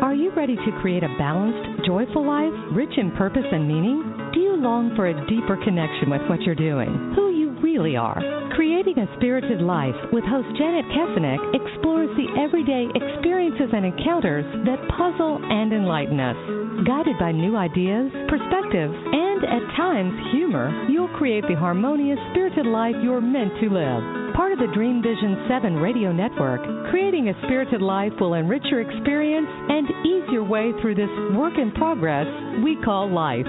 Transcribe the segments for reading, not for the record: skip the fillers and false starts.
Are you ready to create a balanced, joyful life, rich in purpose and meaning? Do you long for a deeper connection with what you're doing, who you really are? Creating a Spirited Life with host Janet Kesenick explores the everyday experiences and encounters that puzzle and enlighten us. Guided by new ideas, perspectives, and at times humor, you'll create the harmonious, spirited life you're meant to live. Part of the Dream Vision 7 radio network, Creating a Spirited Life will enrich your experience and ease your way through this work in progress we call life.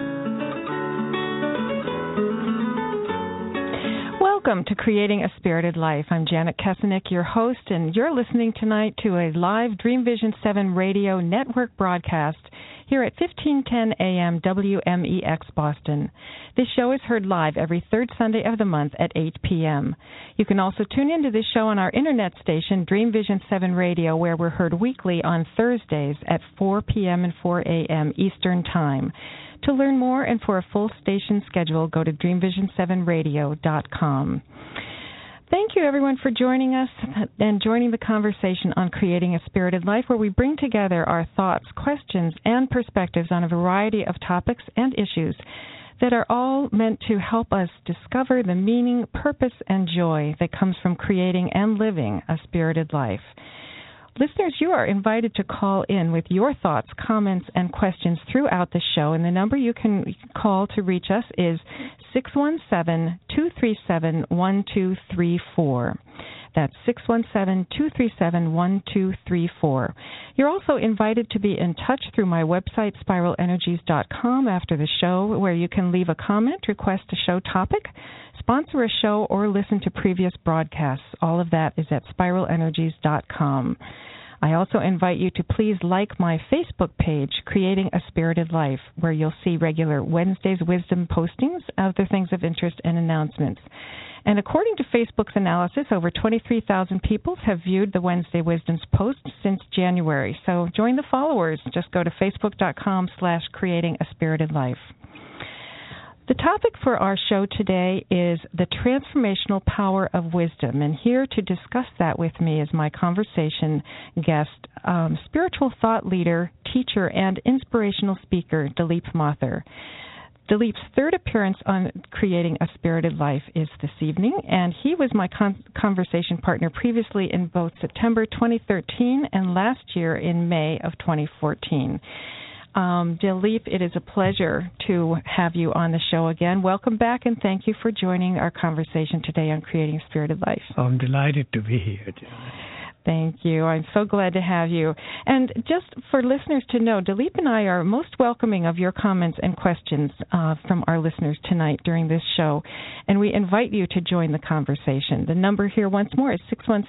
Welcome to Creating a Spirited Life. I'm Janet Kesenick, your host, and you're listening tonight to a live Dream Vision 7 radio network broadcast here at 1510 AM WMEX Boston. This show is heard live every third Sunday of the month at 8 p.m. You can also tune into this show on our internet station, Dream Vision 7 Radio, where we're heard weekly on Thursdays at 4 p.m. and 4 a.m. Eastern Time. To learn more and for a full station schedule, go to dreamvision7radio.com. Thank you, everyone, for joining us and joining the conversation on Creating a Spirited Life, where we bring together our thoughts, questions, and perspectives on a variety of topics and issues that are all meant to help us discover the meaning, purpose, and joy that comes from creating and living a spirited life. Listeners, you are invited to call in with your thoughts, comments, and questions throughout the show, and the number you can call to reach us is 617-237-1234. That's 617-237-1234. You're also invited to be in touch through my website, spiralenergies.com, after the show, where you can leave a comment, request a show topic, sponsor a show, or listen to previous broadcasts. All of that is at spiralenergies.com. I also invite you to please like my Facebook page, Creating a Spirited Life, where you'll see regular Wednesday's wisdom postings, other things of interest, and announcements. And according to Facebook's analysis, over 23,000 people have viewed the Wednesday Wisdoms post since January. So join the followers. Just go to facebook.com/Creating a Spirited Life. The topic for our show today is the transformational power of wisdom. And here to discuss that with me is my conversation guest, spiritual thought leader, teacher, and inspirational speaker, Dilip Mathur. Dilip's third appearance on Creating a Spirited Life is this evening, and he was my conversation partner previously in both September 2013 and last year in May of 2014. Dilip, it is a pleasure to have you on the show again. Welcome back, and thank you for joining our conversation today on Creating a Spirited Life. I'm delighted to be here, Janet. Thank you. I'm so glad to have you. And just for listeners to know, Dilip and I are most welcoming of your comments and questions from our listeners tonight during this show, and we invite you to join the conversation. The number here once more is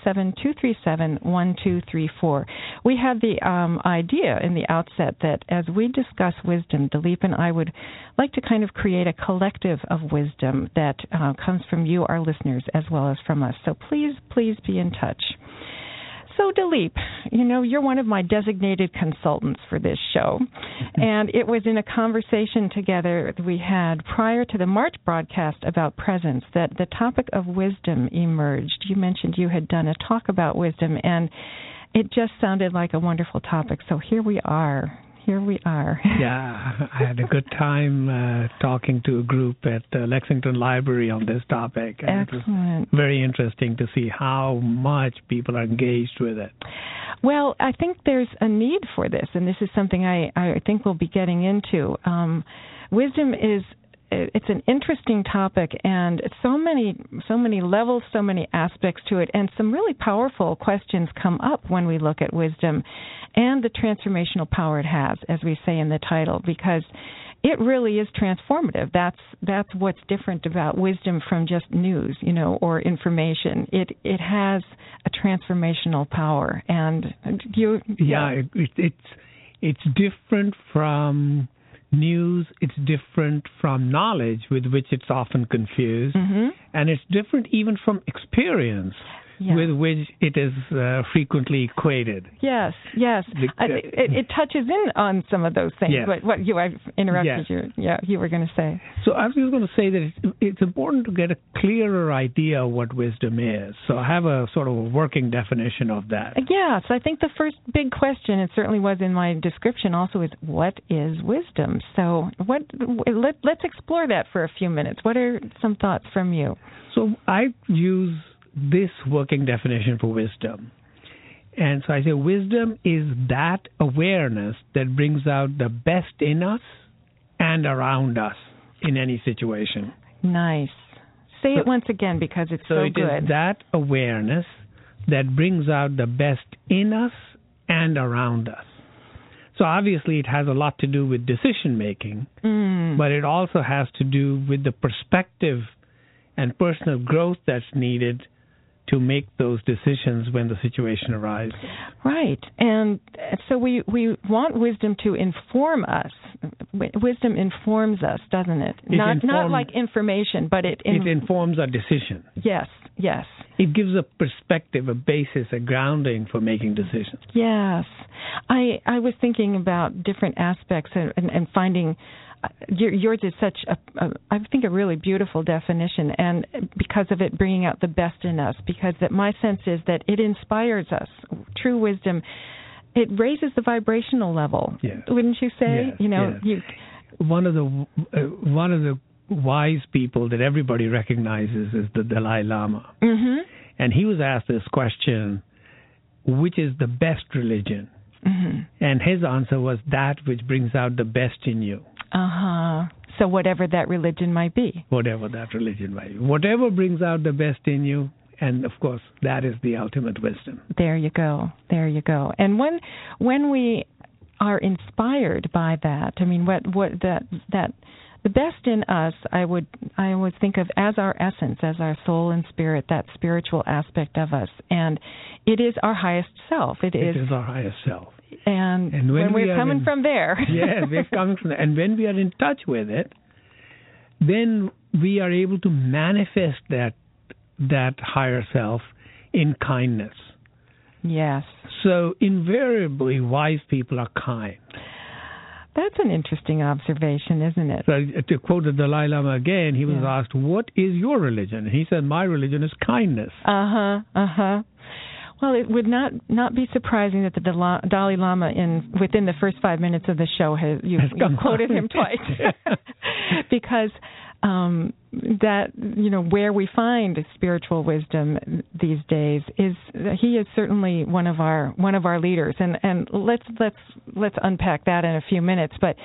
617-237-1234. We had the idea in the outset that as we discuss wisdom, Dilip and I would like to kind of create a collective of wisdom that comes from you, our listeners, as well as from us. So please be in touch. So, Dilip, you know, you're one of my designated consultants for this show, and it was in a conversation together that we had prior to the March broadcast about presence that the topic of wisdom emerged. You mentioned you had done a talk about wisdom, and it just sounded like a wonderful topic. So here we are. Yeah, I had a good time talking to a group at the Lexington Library on this topic. And excellent. It was very interesting to see how much people are engaged with it. Well, I think there's a need for this, and this is something I think we'll be getting into. Wisdom it's an interesting topic, and so many levels, so many aspects to it, and some really powerful questions come up when we look at wisdom and the transformational power it has, as we say in the title, because it really is transformative. That's what's different about wisdom from just news, or information. It has a transformational power, and it's different from news. It's different from knowledge, with which it's often confused, and it's different even from experience. with which it is frequently equated. Yes. It touches in on some of those things. Yes. But I've interrupted you. Yeah, you were going to say. So I was just going to say that it's important to get a clearer idea of what wisdom is. So I have a sort of a working definition of that. Yes, I think the first big question, it certainly was in my description also, is what is wisdom? So let's explore that for a few minutes. What are some thoughts from you? So I use this working definition for wisdom. And so I say wisdom is that awareness that brings out the best in us and around us in any situation. Nice. Say it once again because it's so good. So it is that awareness that brings out the best in us and around us. So obviously it has a lot to do with decision making, but it also has to do with the perspective and personal growth that's needed to make those decisions when the situation arises. Right. And so we want wisdom to inform us. Wisdom informs us, doesn't it? Not like information, but it informs our decision. Yes. It gives a perspective, a basis, a grounding for making decisions. Yes. I was thinking about different aspects and finding yours is such I think a really beautiful definition, and because of it bringing out the best in us, because that my sense is that it inspires us. True wisdom, it raises the vibrational level. Yes. Wouldn't you say? Yes. One of the wise people that everybody recognizes is the Dalai Lama. Mm-hmm. And he was asked this question, which is the best religion? Mm-hmm. And his answer was that which brings out the best in you. So whatever that religion might be. Whatever that religion might be. Whatever brings out the best in you, and of course, that is the ultimate wisdom. There you go. And when we are inspired by that, I mean, what that the best in us, I would think of as our essence, as our soul and spirit, that spiritual aspect of us, and it is our highest self. It is our highest self. And when we're coming from there. Yes, we're coming from there. And when we are in touch with it, then we are able to manifest that higher self in kindness. Yes. So invariably, wise people are kind. That's an interesting observation, isn't it? So to quote the Dalai Lama again, he was asked, what is your religion? And he said, my religion is kindness. Well, it would not be surprising that the Dalai Lama, within the first 5 minutes of the show, you quoted him twice, because that where we find spiritual wisdom these days he is certainly one of our leaders, and let's unpack that in a few minutes, but.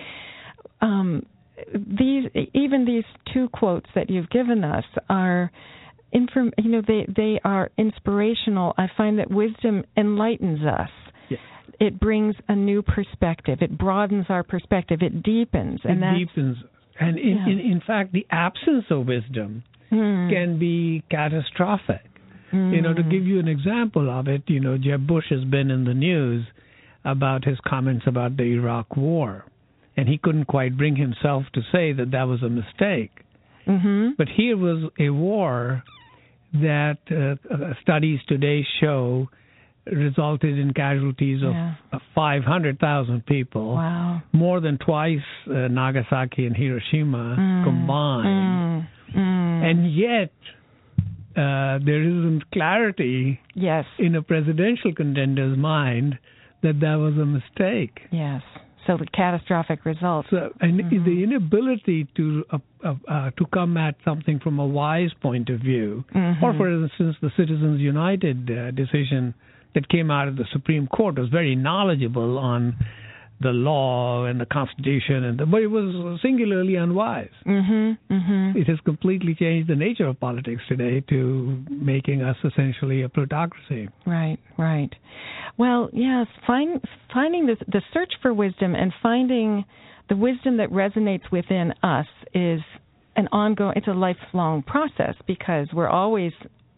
These two quotes that you've given us are. They are inspirational. I find that wisdom enlightens us. Yes. It brings a new perspective. It broadens our perspective. It deepens. And in fact, the absence of wisdom can be catastrophic. To give you an example of it, Jeb Bush has been in the news about his comments about the Iraq War, and he couldn't quite bring himself to say that was a mistake. Mm-hmm. But here was a war that studies today show resulted in casualties of 500,000 people, more than twice Nagasaki and Hiroshima combined. And yet there isn't clarity in a presidential contender's mind that was a mistake. Yes. So the catastrophic results. So, and the inability to come at something from a wise point of view, or for instance, the Citizens United decision that came out of the Supreme Court was very knowledgeable on the law and the Constitution, but it was singularly unwise. It has completely changed the nature of politics today to making us essentially a plutocracy. Right. Well, yes, finding the search for wisdom and finding the wisdom that resonates within us is it's a lifelong process, because we're always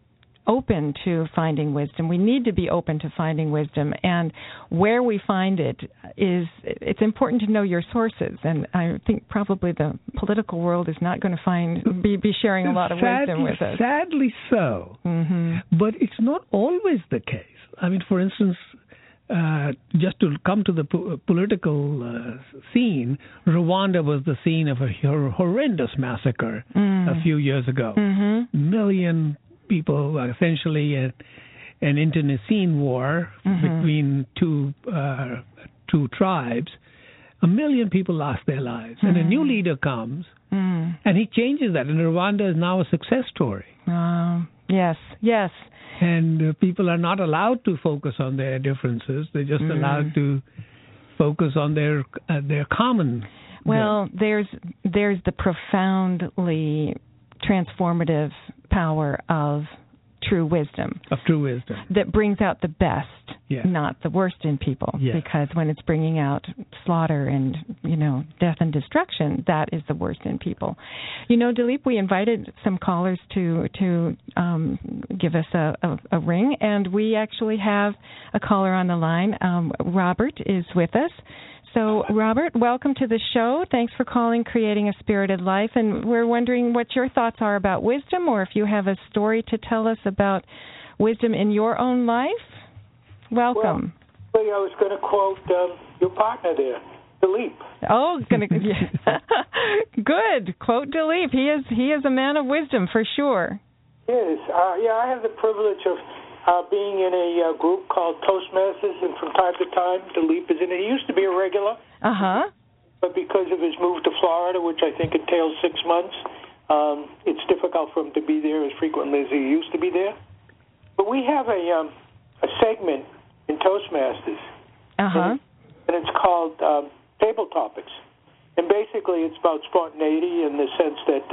open to finding wisdom. We need to be open to finding wisdom, and where we find it it's important to know your sources. And I think probably the political world is not going to be sharing a lot of wisdom with us. Sadly so. Mm-hmm. But it's not always the case. I mean, for instance, just to come to the political scene, Rwanda was the scene of a horrendous massacre a few years ago. Mm-hmm. Million people, essentially an internecine war between two tribes. 1 million people lost their lives. And a new leader comes, and he changes that. And Rwanda is now a success story. Yes. And people are not allowed to focus on their differences. They're just allowed to focus on their common. Well, there's the profoundly transformative power of true wisdom. That brings out the best, not the worst in people. Yeah. Because when it's bringing out slaughter and, death and destruction, that is the worst in people. Dileep, we invited some callers to give us a ring, and we actually have a caller on the line. Robert is with us. So, Robert, welcome to the show. Thanks for calling Creating a Spirited Life. And we're wondering what your thoughts are about wisdom, or if you have a story to tell us about wisdom in your own life. Welcome. Well, I was going to quote your partner there, Dileep. Oh, good. Quote Dileep. He is a man of wisdom for sure. Yes. I have the privilege of being in a group called Toastmasters, and from time to time, Dileep is in it. He used to be a regular, but because of his move to Florida, which I think entails 6 months, it's difficult for him to be there as frequently as he used to be there. But we have a segment in Toastmasters, and it's called Table Topics. And basically, it's about spontaneity in the sense that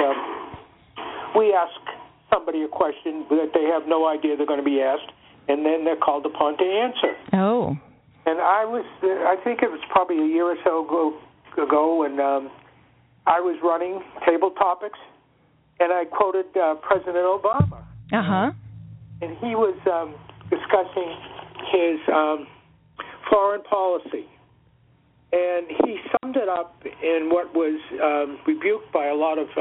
we ask somebody a question that they have no idea they're going to be asked, and then they're called upon to answer. Oh. And I think it was probably a year or so ago, and I was running Table Topics, and I quoted President Obama. And he was discussing his foreign policy. And he summed it up in what was rebuked by a lot of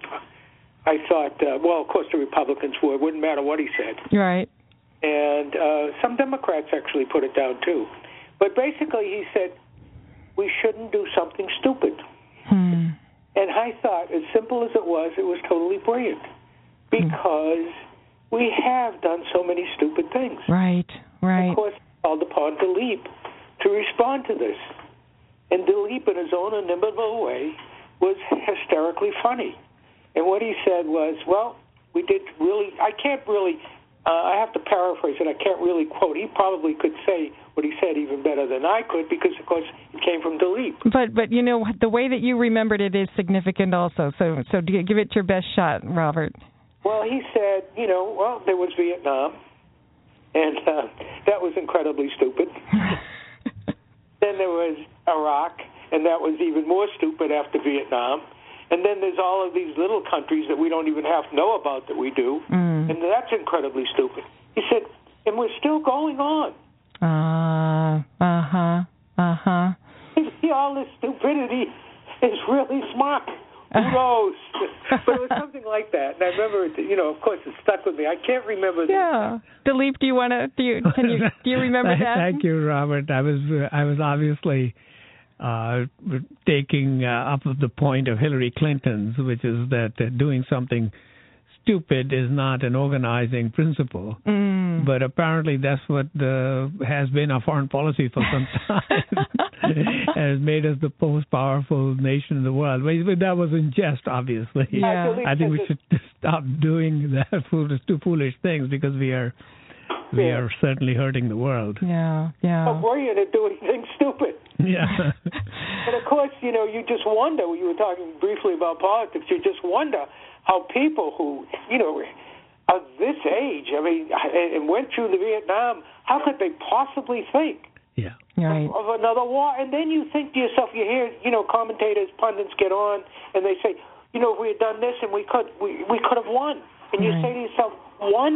I thought, of course the Republicans would. It wouldn't matter what he said. Right. And some Democrats actually put it down, too. But basically he said, we shouldn't do something stupid. And I thought, as simple as it was totally brilliant. Because we have done so many stupid things. Right. Of course, called upon Dileep to respond to this. And Dileep, in his own inimitable way, was hysterically funny. And what he said was, we did really, I have to paraphrase it, I can't really quote. He probably could say what he said even better than I could because, of course, it came from Dileep. But the way that you remembered it is significant also. So give it your best shot, Robert. Well, he said, there was Vietnam, and that was incredibly stupid. Then there was Iraq, and that was even more stupid after Vietnam. And then there's all of these little countries that we don't even have to know about that we do, and that's incredibly stupid. He said, and we're still going on. All this stupidity is really smart. Who knows? But it was something like that. And I remember, of course, it stuck with me. I can't remember. Yeah. Dileep, do you remember that? Thank you, Robert. I was obviously taking up the point of Hillary Clinton's, which is that doing something stupid is not an organizing principle. But apparently that's what has been our foreign policy for some time. Has made us the most powerful nation in the world. But that was in jest, obviously. Yeah. I think we should stop doing that foolish things because we are certainly hurting the world. Yeah. I'm worried at doing things stupid. Yeah. And of course, you just wonder, you were talking briefly about politics, you just wonder how people who, of this age, and went through the Vietnam, how could they possibly think of another war? And then you think to yourself, you hear, commentators, pundits get on, and they say, if we had done this and we could have won. And you say to yourself, one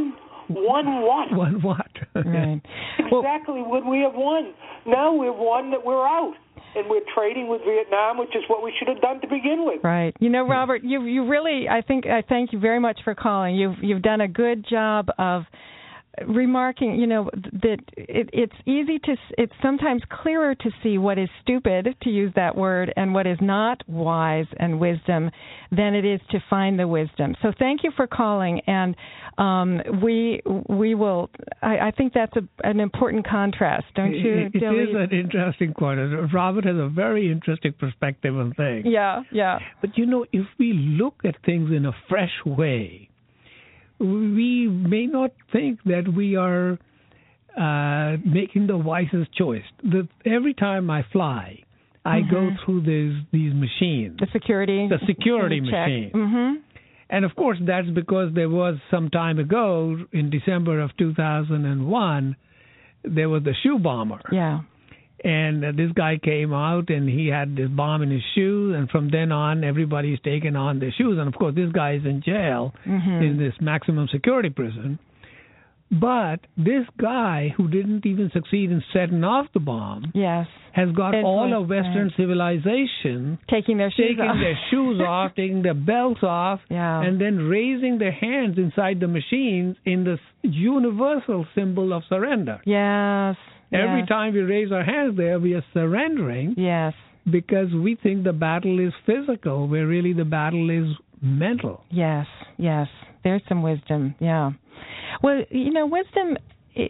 Won what? Won what? Right. Exactly when we have won. Now we've won that we're out. And we're trading with Vietnam, which is what we should have done to begin with. Right. You know, Robert, you really, I thank you very much for calling. You've done a good job of remarking, you know, that it's sometimes clearer to see what is stupid, to use that word, and what is not wise and wisdom than it is to find the wisdom. So thank you for calling, and we will, I think that's an important contrast, don't you, It is an interesting point. Robert has a very interesting perspective on things. Yeah. But, you know, if we look at things in a fresh way, we may not think that we are making the wisest choice. Every time I fly, I go through these machines. The security machine. Mm-hmm. And, of course, that's because there was some time ago, in December of 2001, there was the shoe bomber. Yeah. And this guy came out, and he had this bomb in his shoes, and from then on, everybody's taken on their shoes. And, of course, this guy is in jail in this maximum security prison. But this guy, who didn't even succeed in setting off the bomb, has got all of Western civilization taking their shoes off, taking their belts off, and then raising their hands inside the machines in the universal symbol of surrender. Yes. Every time we raise our hands there, we are surrendering. Yes. Because we think the battle is physical, where really the battle is mental. Yes. There's some wisdom. Yeah. Well, you know, wisdom, it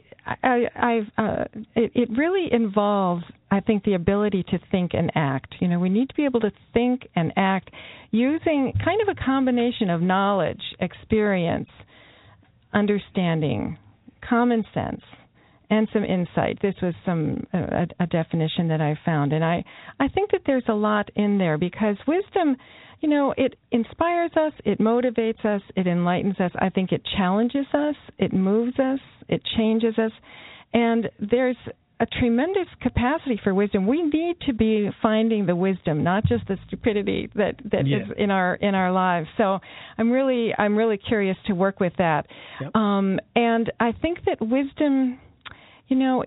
really involves, I think, the ability to think and act. You know, we need to be able to think and act using kind of a combination of knowledge, experience, understanding, common sense, and some insight. This was a definition that I found. And I think that there's a lot in there, because wisdom, you know, it inspires us, it motivates us, it enlightens us. I think it challenges us, it moves us, it changes us. And there's a tremendous capacity for wisdom. We need to be finding the wisdom, not just the stupidity that is in our lives. So I'm really curious to work with that. Yep. And I think that wisdom, you know,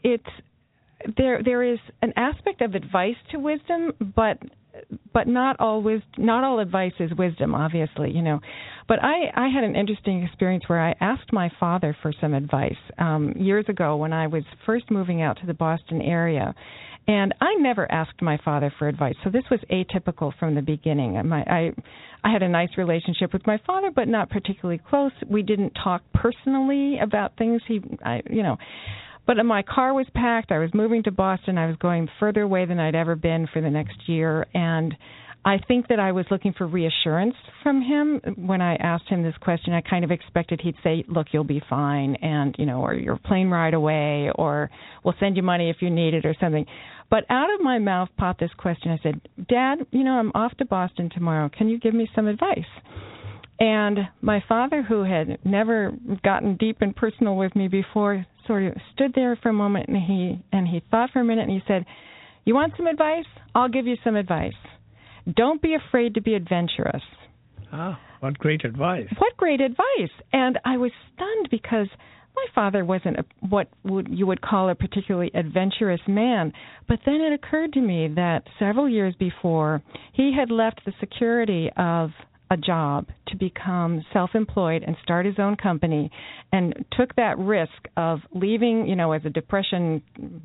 there is an aspect of advice to wisdom, but not all advice is wisdom, obviously, you know. But I had an interesting experience where I asked my father for some advice years ago when I was first moving out to the Boston area. And I never asked my father for advice, so this was atypical from the beginning. I had a nice relationship with my father, but not particularly close. We didn't talk personally about things. But my car was packed. I was moving to Boston. I was going further away than I'd ever been for the next year. And I think that I was looking for reassurance from him when I asked him this question. I kind of expected he'd say, look, you'll be fine, and, you know, or your plane ride away, or we'll send you money if you need it or something. But out of my mouth popped this question. I said, Dad, you know, I'm off to Boston tomorrow. Can you give me some advice? And my father, who had never gotten deep and personal with me before, sort of stood there for a moment, and he thought for a minute, and he said, you want some advice? I'll give you some advice. Don't be afraid to be adventurous. Ah, what great advice. What great advice. And I was stunned, because my father wasn't what you would call a particularly adventurous man. But then it occurred to me that several years before, he had left the security of a job to become self-employed and start his own company, and took that risk of leaving, you know, as a depression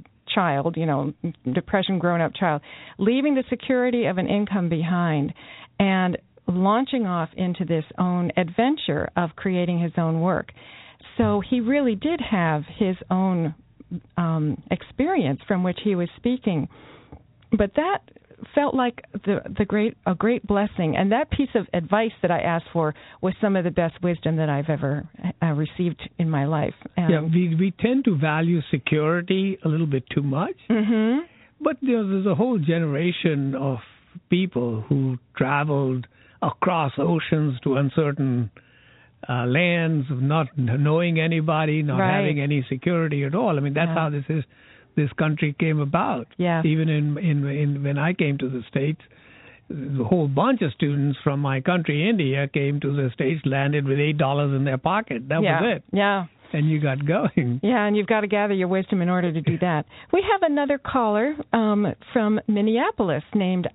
grown-up child, leaving the security of an income behind and launching off into this own adventure of creating his own work. So he really did have his own experience from which he was speaking. But that felt like a great blessing, and that piece of advice that I asked for was some of the best wisdom that I've ever received in my life. We tend to value security a little bit too much, but there's a whole generation of people who traveled across oceans to uncertain lands, not knowing anybody, not having any security at all. I mean, that's how this country came about. Yeah. Even in when I came to the States, a whole bunch of students from my country, India, came to the States, landed with $8 in their pocket. That was it. Yeah. And you got going. Yeah, and you've got to gather your wisdom in order to do that. We have another caller from Minneapolis named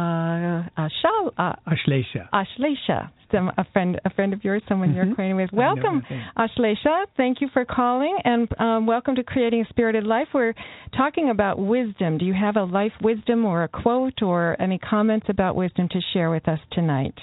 Ashlesha. Ashlesha, a friend of yours, someone you're acquainted with. Welcome, Ashlesha. Thank you for calling, and welcome to Creating a Spirited Life. We're talking about wisdom. Do you have a life wisdom or a quote or any comments about wisdom to share with us tonight?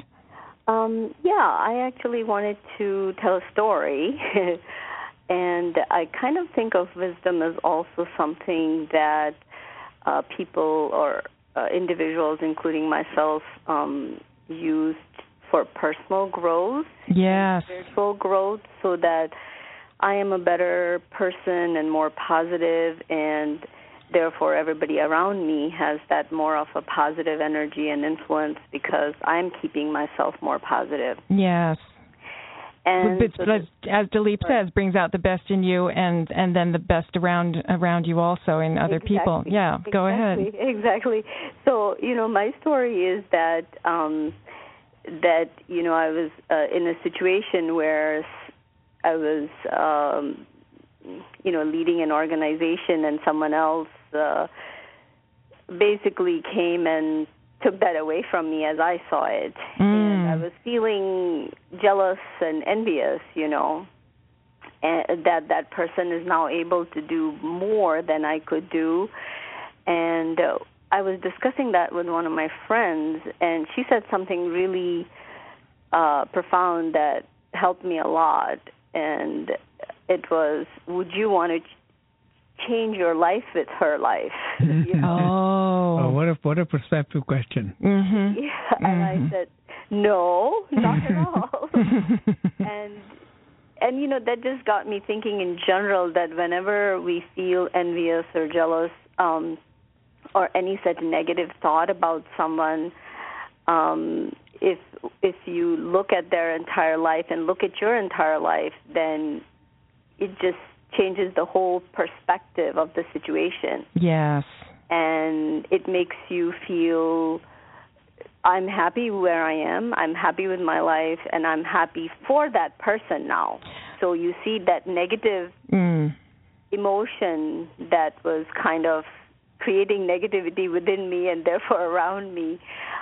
I actually wanted to tell a story. And I kind of think of wisdom as also something that people or individuals, including myself, used for personal growth, spiritual growth, so that I am a better person and more positive, and therefore everybody around me has that more of a positive energy and influence because I'm keeping myself more positive. Yes. And as Dilip says, brings out the best in you, and then the best around you also in other people. Yeah, go ahead. Exactly. So my story is that I was in a situation where I was leading an organization, and someone else basically came and took that away from me as I saw it. And I was feeling jealous and envious, and that person is now able to do more than I could do. And I was discussing that with one of my friends, and she said something really profound that helped me a lot. And it was, would you want to change your life with her life? Oh, what a perceptive question. Mm-hmm. Yeah, and I said, no, not at all. and that just got me thinking in general that whenever we feel envious or jealous or any such negative thought about someone, if you look at their entire life and look at your entire life, then it just changes the whole perspective of the situation. Yes. And it makes you feel, I'm happy where I am, I'm happy with my life, and I'm happy for that person now. So you see that negative emotion that was kind of creating negativity within me and therefore around me,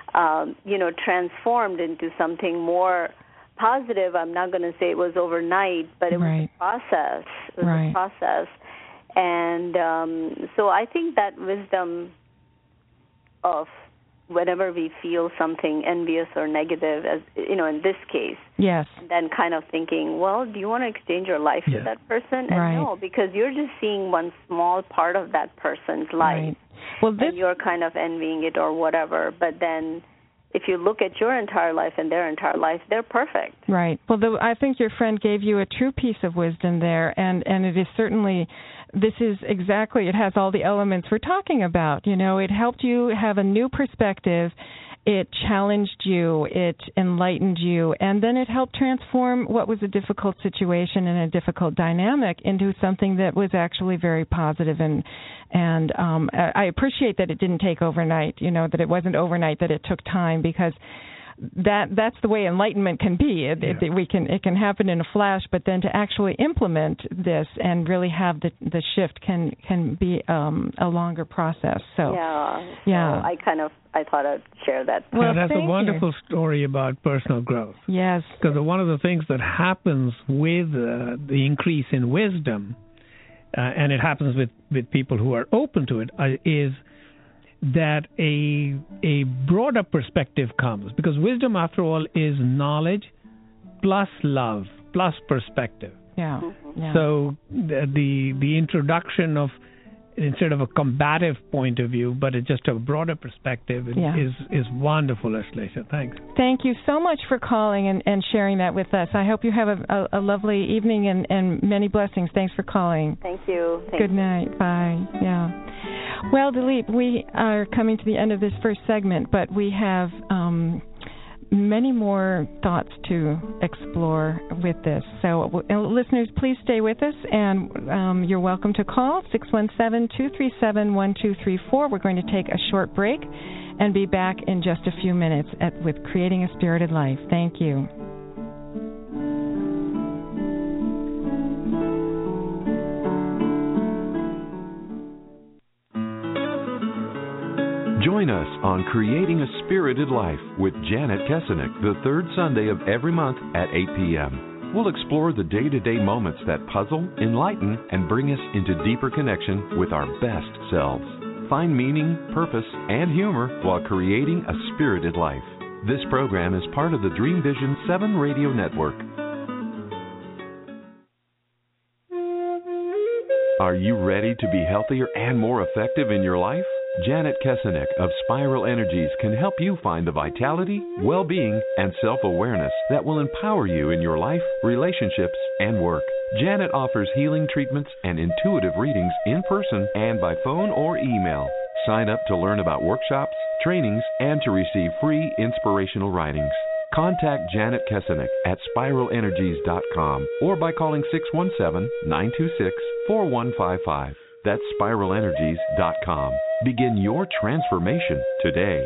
transformed into something more positive. I'm not going to say it was overnight, but it was a process. It was a process. And so I think that wisdom of whenever we feel something envious or negative, as in this case, then kind of thinking, well, do you want to exchange your life with that person? And no, because you're just seeing one small part of that person's life. Well, and you're kind of envying it or whatever. But then if you look at your entire life and their entire life, they're perfect. Right. Well, I think your friend gave you a true piece of wisdom there, and it is certainly, this is exactly, it has all the elements we're talking about. It helped you have a new perspective. It challenged you, it enlightened you, and then it helped transform what was a difficult situation and a difficult dynamic into something that was actually very positive. And I appreciate that it didn't take overnight, that it wasn't overnight, that it took time, because that's the way enlightenment can be. It can happen in a flash, but then to actually implement this and really have the shift can be a longer process. So So I thought I'd share that. Well, that's a wonderful story about personal growth. Yes, because one of the things that happens with the increase in wisdom, and it happens with people who are open to it, is that a broader perspective comes, because wisdom, after all, is knowledge plus love plus perspective. Yeah. So the introduction of, instead of a combative point of view, but it's just a broader perspective, is wonderful, Ashlesha. Thanks. Thank you so much for calling and sharing that with us. I hope you have a lovely evening and many blessings. Thanks for calling. Thank you. Good night. Bye. Yeah. Well, Dilip, we are coming to the end of this first segment, but we have many more thoughts to explore with this. So, listeners, please stay with us, and you're welcome to call 617-237-1234. We're going to take a short break and be back in just a few minutes with Creating a Spirited Life. Thank you. Join us on Creating a Spirited Life with Janet Kesenick the third Sunday of every month at 8 p.m. We'll explore the day-to-day moments that puzzle, enlighten, and bring us into deeper connection with our best selves. Find meaning, purpose, and humor while creating a spirited life. This program is part of the Dream Vision 7 radio network. Are you ready to be healthier and more effective in your life? Janet Kesenick of Spiral Energies can help you find the vitality, well-being, and self-awareness that will empower you in your life, relationships, and work. Janet offers healing treatments and intuitive readings in person and by phone or email. Sign up to learn about workshops, trainings, and to receive free inspirational writings. Contact Janet Kesenick at spiralenergies.com or by calling 617-926-4155. That's spiralenergies.com. Begin your transformation today.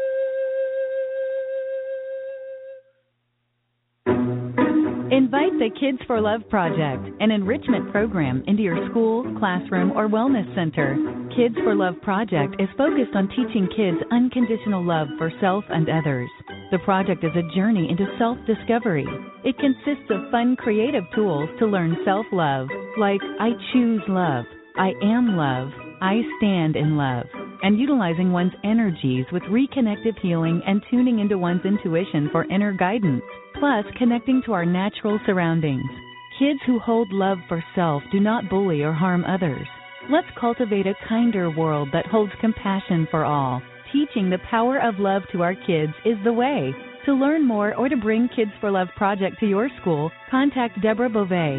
Invite the Kids for Love Project, an enrichment program, into your school, classroom, or wellness center. Kids for Love Project is focused on teaching kids unconditional love for self and others. The project is a journey into self-discovery. It consists of fun, creative tools to learn self-love, like I choose love, I am love, I stand in love, and utilizing one's energies with reconnective healing and tuning into one's intuition for inner guidance, plus connecting to our natural surroundings. Kids who hold love for self do not bully or harm others. Let's cultivate a kinder world that holds compassion for all. Teaching the power of love to our kids is the way. To learn more or to bring Kids for Love Project to your school, contact Deborah Beauvais,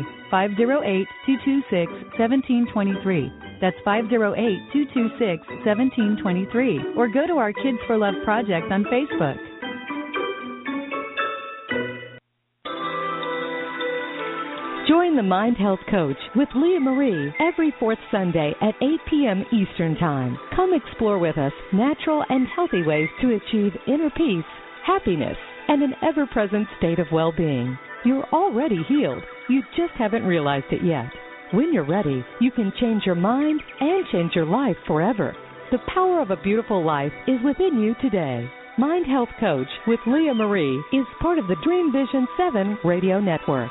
508-226-1723. That's 508-226-1723. Or go to our Kids for Love Project on Facebook. Join the Mind Health Coach with Leah Marie every fourth Sunday at 8 p.m. Eastern Time. Come explore with us natural and healthy ways to achieve inner peace, happiness, and an ever-present state of well-being. You're already healed. You just haven't realized it yet. When you're ready, you can change your mind and change your life forever. The power of a beautiful life is within you today. Mind Health Coach with Leah Marie is part of the Dream Vision 7 radio network.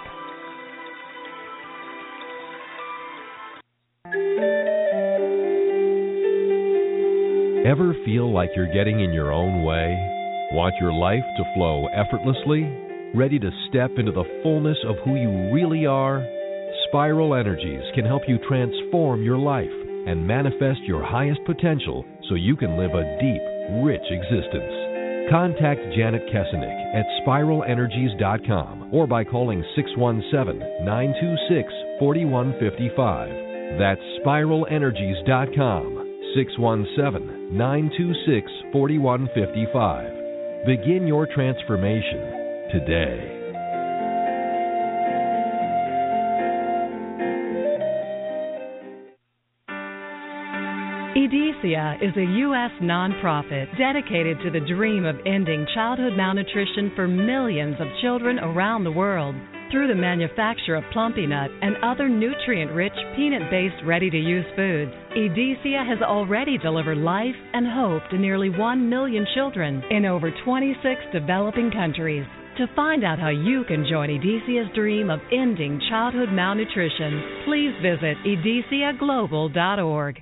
Ever feel like you're getting in your own way? Want your life to flow effortlessly? Ready to step into the fullness of who you really are? Spiral Energies can help you transform your life and manifest your highest potential so you can live a deep, rich existence. Contact Janet Kesenick at spiralenergies.com or by calling 617-926-4155. That's spiralenergies.com. 617-926-4155. Begin your transformation today. EDECIA is a U.S. nonprofit dedicated to the dream of ending childhood malnutrition for millions of children around the world. Through the manufacture of Plumpy Nut and other nutrient-rich, peanut-based, ready-to-use foods, EDECIA has already delivered life and hope to nearly 1 million children in over 26 developing countries. To find out how you can join EDECIA's dream of ending childhood malnutrition, please visit edeciaglobal.org.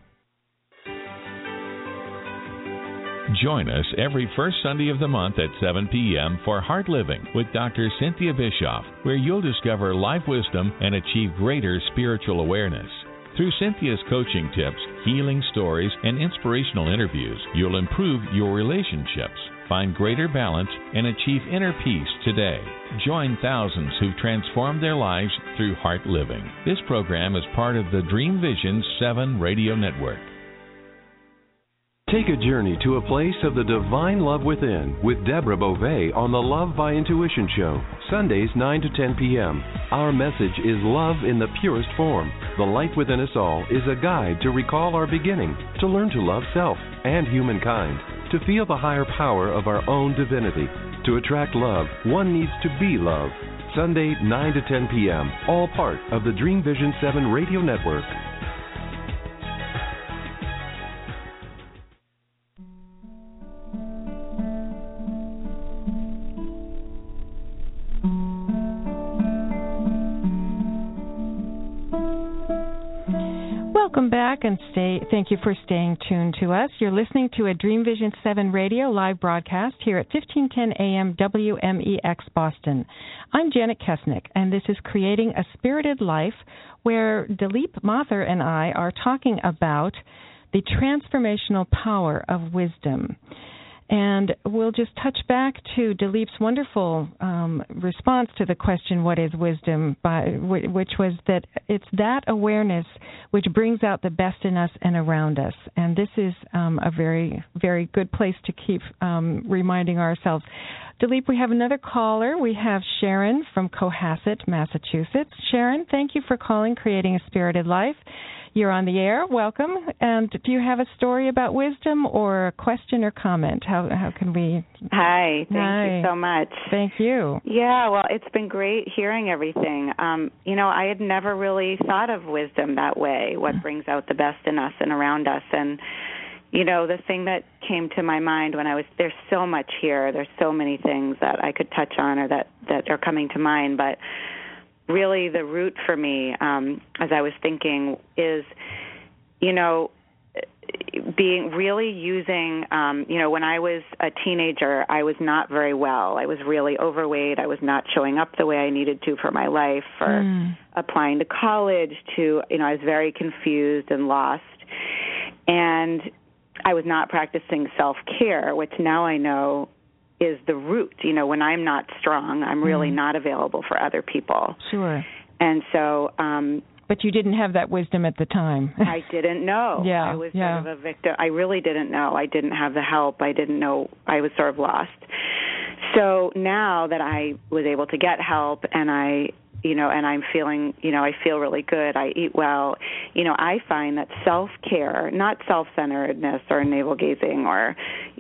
Join us every first Sunday of the month at 7 p.m. for Heart Living with Dr. Cynthia Bischoff, where you'll discover life wisdom and achieve greater spiritual awareness. Through Cynthia's coaching tips, healing stories, and inspirational interviews, you'll improve your relationships, find greater balance, and achieve inner peace today. Join thousands who've transformed their lives through Heart Living. This program is part of the Dream Vision 7 radio network. Take a journey to a place of the divine love within with Deborah Beauvais on the Love by Intuition Show, Sundays 9 to 10 p.m. Our message is love in the purest form. The light within us all is a guide to recall our beginning, to learn to love self and humankind, to feel the higher power of our own divinity. To attract love, one needs to be love. Sunday 9 to 10 p.m., all part of the Dream Vision 7 radio network. welcome back, and thank you for staying tuned to us. You're listening to a Dream Vision 7 radio live broadcast here at 1510 AM WMEX Boston. I'm Janet Kesnick, and this is Creating a Spirited Life, where Dileep Mathur and I are talking about the transformational power of wisdom. And we'll just touch back to Dileep's wonderful response to the question, what is wisdom, which was that it's that awareness which brings out the best in us and around us. And this is a very, very good place to keep reminding ourselves. Dileep, we have another caller. We have Sharon from Cohasset, Massachusetts. Sharon, thank you for calling Creating a Spirited Life. You're on the air. Welcome. And do you have a story about wisdom or a question or comment? How can we? Hi. Thank you so much. Thank you. Yeah, well, it's been great hearing everything. I had never really thought of wisdom that way, what brings out the best in us and around us. And, the thing that came to my mind when there's so much here. There's so many things that I could touch on or that are coming to mind, but really the root for me, as I was thinking, is, being really using, when I was a teenager, I was not very well. I was really overweight. I was not showing up the way I needed to for my life, for applying to college, I was very confused and lost. And I was not practicing self-care, which now I know is the root. When I'm not strong, I'm really not available for other people. Sure. And so... but you didn't have that wisdom at the time. I didn't know. Yeah. I was sort of a victim. I really didn't know. I didn't have the help. I didn't know. I was sort of lost. So now that I was able to get help and and I'm feeling, I feel really good, I eat well, I find that self-care, not self-centeredness or navel-gazing or,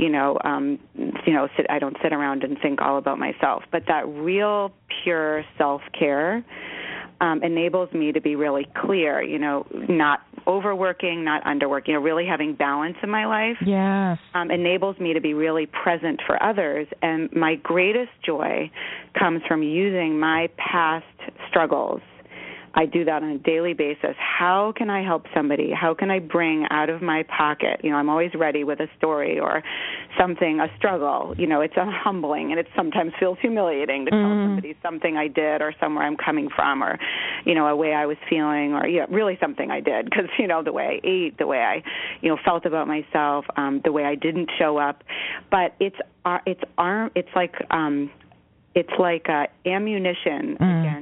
I don't sit around and think all about myself, but that real pure self-care enables me to be really clear, not overworking, not underworking, really having balance in my life. Yes. Enables me to be really present for others. And my greatest joy comes from using my past struggles. I do that on a daily basis. How can I help somebody? How can I bring out of my pocket? I'm always ready with a story or something, a struggle. It's humbling, and it sometimes feels humiliating to tell somebody something I did or somewhere I'm coming from or, a way I was feeling or, really something I did because, the way I ate, the way I, felt about myself, the way I didn't show up. But it's like ammunition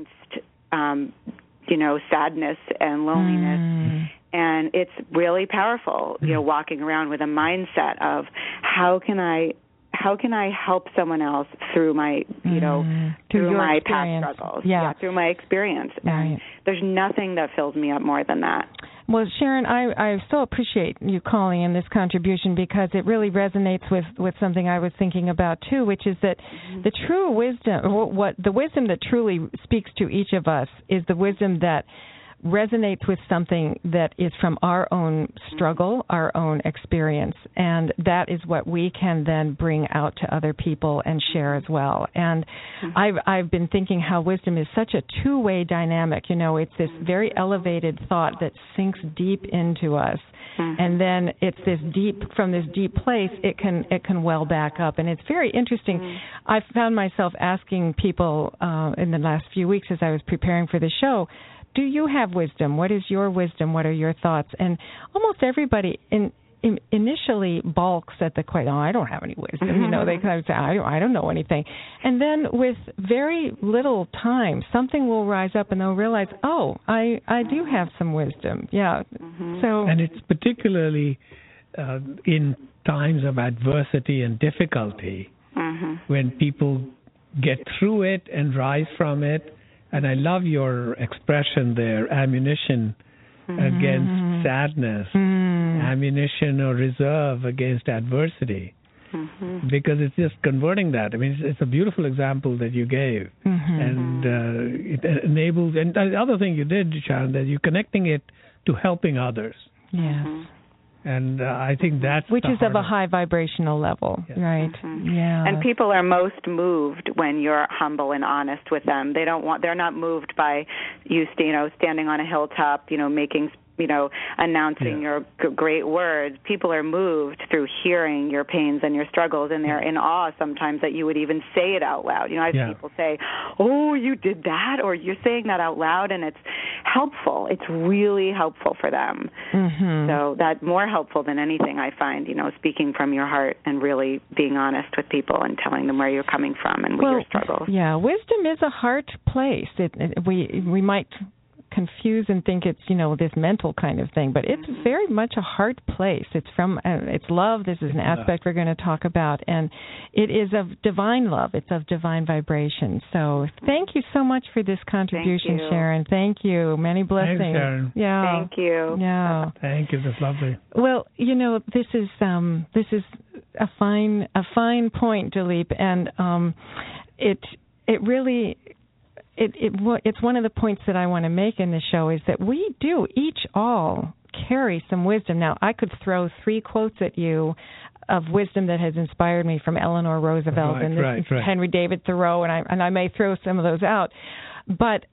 against sadness and loneliness. And it's really powerful, walking around with a mindset of how can I help someone else through my, through my past struggles, through my experience. Right. And there's nothing that fills me up more than that. Well, Sharon, I so appreciate you calling in this contribution because it really resonates with something I was thinking about too, which is that the true wisdom, the wisdom that truly speaks to each of us is the wisdom that resonates with something that is from our own struggle, our own experience, and that is what we can then bring out to other people and share as well. And I've been thinking how wisdom is such a two-way dynamic. It's this very elevated thought that sinks deep into us, and then it's from this deep place, it can well back up. And it's very interesting. I found myself asking people in the last few weeks as I was preparing for the show, do you have wisdom? What is your wisdom? What are your thoughts? And almost everybody initially balks at the question, I don't have any wisdom. They kind of say, I don't know anything. And then with very little time, something will rise up and they'll realize, I do have some wisdom. Yeah. So, and it's particularly in times of adversity and difficulty when people get through it and rise from it. And I love your expression there, ammunition against sadness, ammunition or reserve against adversity, because it's just converting that. I mean, it's a beautiful example that you gave, and it enables. And the other thing you did, Sharon, that you're connecting it to helping others. Yes. And I think that's which is of a high vibrational level, right? Yeah. And people are most moved when you're humble and honest with them. They're not moved by you, standing on a hilltop, making announcing your great words. People are moved through hearing your pains and your struggles, and they're in awe sometimes that you would even say it out loud. I have people say, "Oh, you did that," or "You're saying that out loud," and it's helpful. It's really helpful for them. Mm-hmm. So that's more helpful than anything, I find, speaking from your heart and really being honest with people and telling them where you're coming from and what your struggles. Yeah, wisdom is a heart place. We might confuse and think it's this mental kind of thing, but it's very much a heart place. It's it's love. This is an aspect we're going to talk about, and it is of divine love. It's of divine vibration. So thank you so much for this contribution, Sharon. Thank you. Many blessings. Thanks, Sharon. Yeah. Thank you. Yeah. Thank you. That's lovely. Well, this is a fine point, Dilip, and it really. It's one of the points that I want to make in this show is that we do each all carry some wisdom. Now, I could throw 3 quotes at you of wisdom that has inspired me from Eleanor Roosevelt and Henry David Thoreau, and I may throw some of those out. But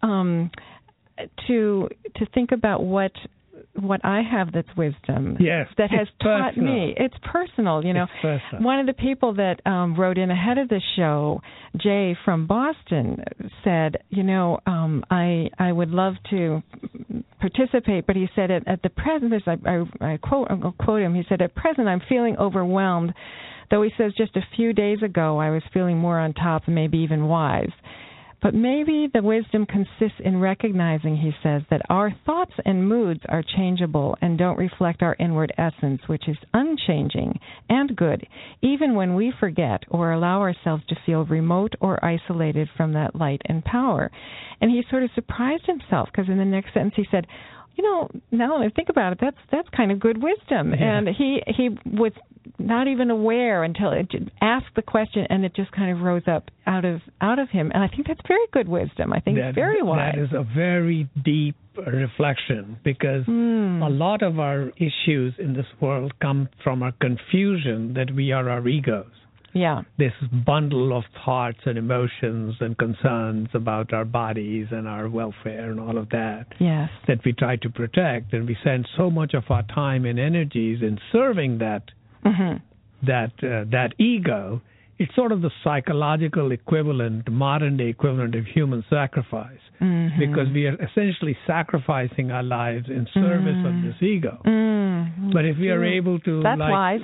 to think about what I have that's wisdom that has taught me. It's personal, It's personal. One of the people that wrote in ahead of the show, Jay from Boston, said, I would love to participate, but he said at the present, I'll quote him, he said, "At present I'm feeling overwhelmed, though," he says, "just a few days ago I was feeling more on top and maybe even wise. But maybe the wisdom consists in recognizing," he says, "that our thoughts and moods are changeable and don't reflect our inward essence, which is unchanging and good, even when we forget or allow ourselves to feel remote or isolated from that light and power." And he sort of surprised himself because in the next sentence he said, now that I think about it, that's kind of good wisdom. Yeah. And he was not even aware until it asked the question, and it just kind of rose up out of him. And I think that's very good wisdom. I think it's very wise. That is a very deep reflection because a lot of our issues in this world come from our confusion that we are our egos. Yeah. This bundle of thoughts and emotions and concerns about our bodies and our welfare and all of that that we try to protect, and we spend so much of our time and energies in serving that that ego. It's sort of the psychological equivalent, modern-day equivalent of human sacrifice, because we are essentially sacrificing our lives in service of this ego. But if we are able to, that's wise.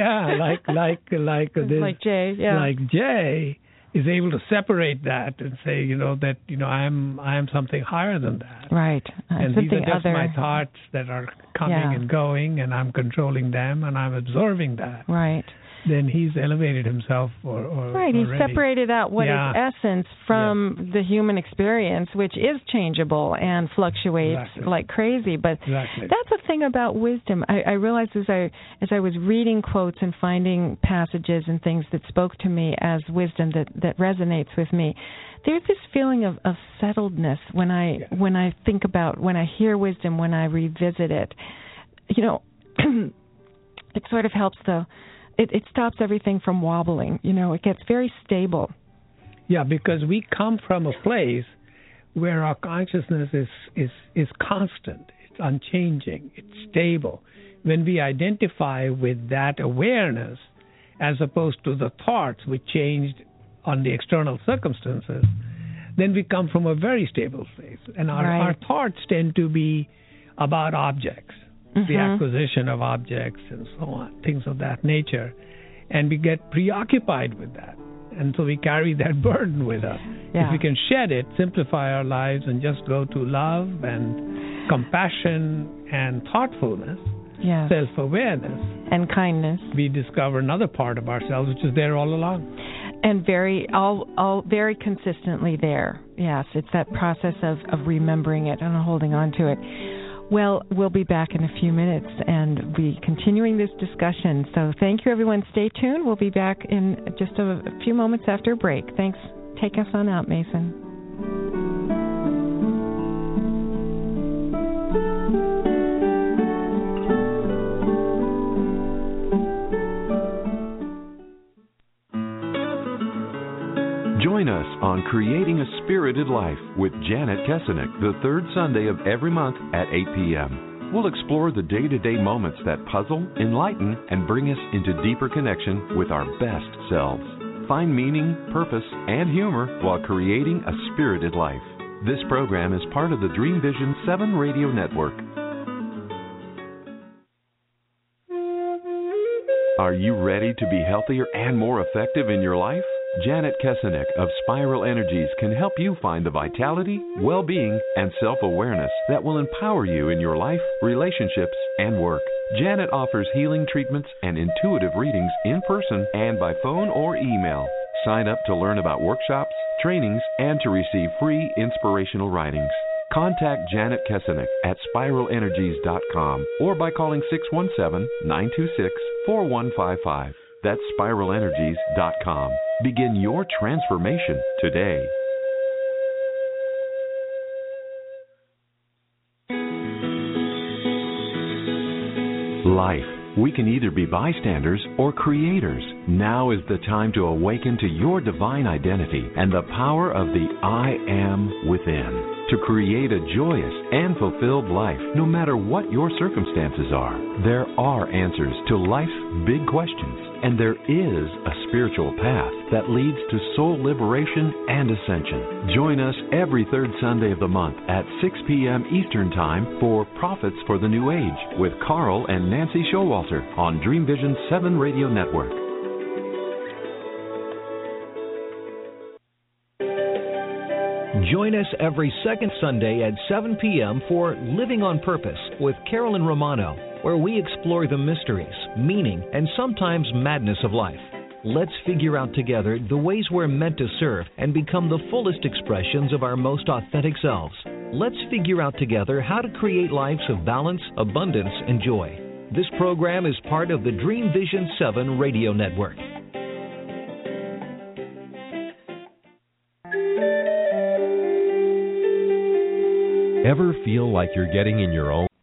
Like Jay is able to separate that and say, I am something higher than that. Right. And these are just my thoughts that are coming and going, and I'm controlling them, and I'm absorbing that. Right. Then he's elevated himself He's separated out what is essence from the human experience, which is changeable and fluctuates like crazy. But that's the thing about wisdom. I realized as I was reading quotes and finding passages and things that spoke to me as wisdom that resonates with me, there's this feeling of settledness when I think about, when I hear wisdom, when I revisit it. It sort of helps It stops everything from wobbling. It gets very stable. Yeah, because we come from a place where our consciousness is constant. It's unchanging. It's stable. When we identify with that awareness, as opposed to the thoughts which changed on the external circumstances, then we come from a very stable place. And our thoughts tend to be about objects. The acquisition of objects and so on, things of that nature. And we get preoccupied with that. And so we carry that burden with us. Yeah. If we can shed it, simplify our lives, and just go to love and compassion and thoughtfulness, self-awareness. And kindness. We discover another part of ourselves which is there all along. And all very consistently there. Yes, it's that process of remembering it and holding on to it. Well, we'll be back in a few minutes and be continuing this discussion. So thank you, everyone. Stay tuned. We'll be back in just a few moments after a break. Thanks. Take us on out, Mason. Join us on Creating a Spirited Life with Janet Kesenick, the third Sunday of every month at 8 p.m. we'll explore the day-to-day moments that puzzle, enlighten, and bring us into deeper connection with our best selves. Find meaning, purpose, and humor while creating a spirited life. This program is part of the Dream Vision 7 radio network. Are you ready to be healthier and more effective in your life? Janet Kesenick of Spiral Energies can help you find the vitality, well-being, and self-awareness that will empower you in your life, relationships, and work. Janet offers healing treatments and intuitive readings in person and by phone or email. Sign up to learn about workshops, trainings, and to receive free inspirational writings. Contact Janet Kesenick at spiralenergies.com or by calling 617-926-4155. That's spiralenergies.com. Begin your transformation today. Life. We can either be bystanders or creators. Now is the time to awaken to your divine identity and the power of the I Am within. To create a joyous and fulfilled life, no matter what your circumstances are. There are answers to life's big questions, and there is a spiritual path that leads to soul liberation and ascension. Join us every third Sunday of the month at 6 p.m. Eastern Time for Prophets for the New Age with Carl and Nancy Showalter on Dream Vision 7 Radio Network. Join us every second Sunday at 7 p.m. for Living on Purpose with Carolyn Romano, where we explore the mysteries, meaning, and sometimes madness of life. Let's figure out together the ways we're meant to serve and become the fullest expressions of our most authentic selves. Let's figure out together how to create lives of balance, abundance, and joy. This program is part of the Dream Vision 7 radio network. Ever feel like you're getting in your own